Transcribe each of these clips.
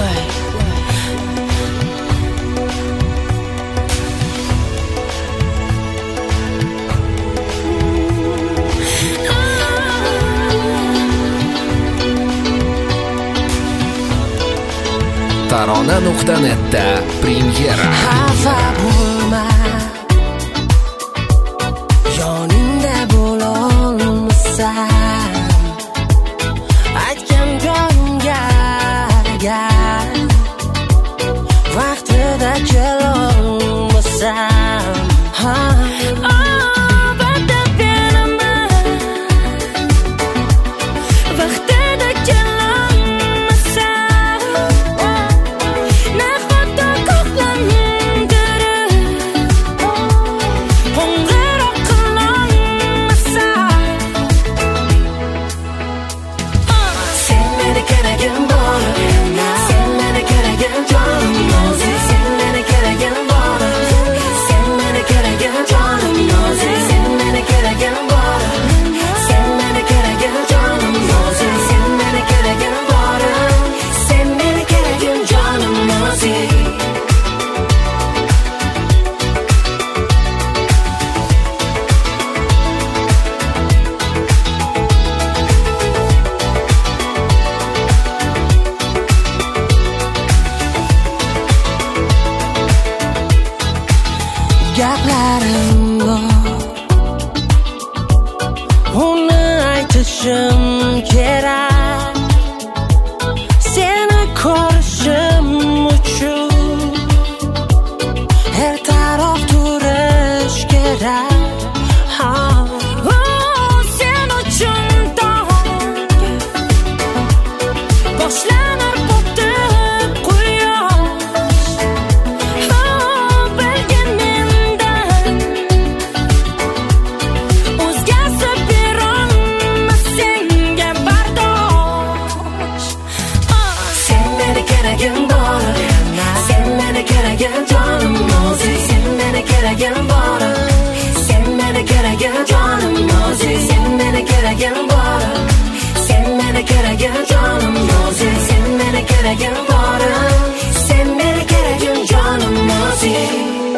Tarona.net'da premyera. Xafa bo'lma, yoningda bo'lolmasam, aytgan joyimga vaqtida kelolmasam, gaplarim bor, uni aytishim kerak. Seni ko'rishim uchun ertaroq turish kerak. Sen uchun tong boshlanar bo'pti jonim nozik, sen meni keragin bor. Sen meni keragin jonim nozik, sen meni keragin bor. Sen meni keragin jonim nozik, sen meni keragin bor. Sen meni keragin jonim nozik.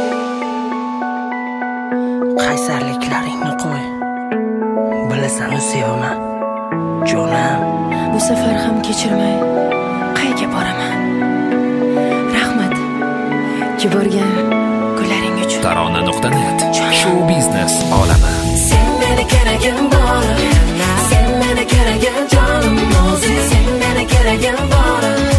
Qaysarliklaringni qo'y, bilasan sevaman jonim. Bu safar ham kechirmay qayga boraman. Yuborgan kunlaring uchun. Tarona.net show biznes olami. Sen meni keragin bor, sen meni keragin jonim nozik, sen meni keragin bor.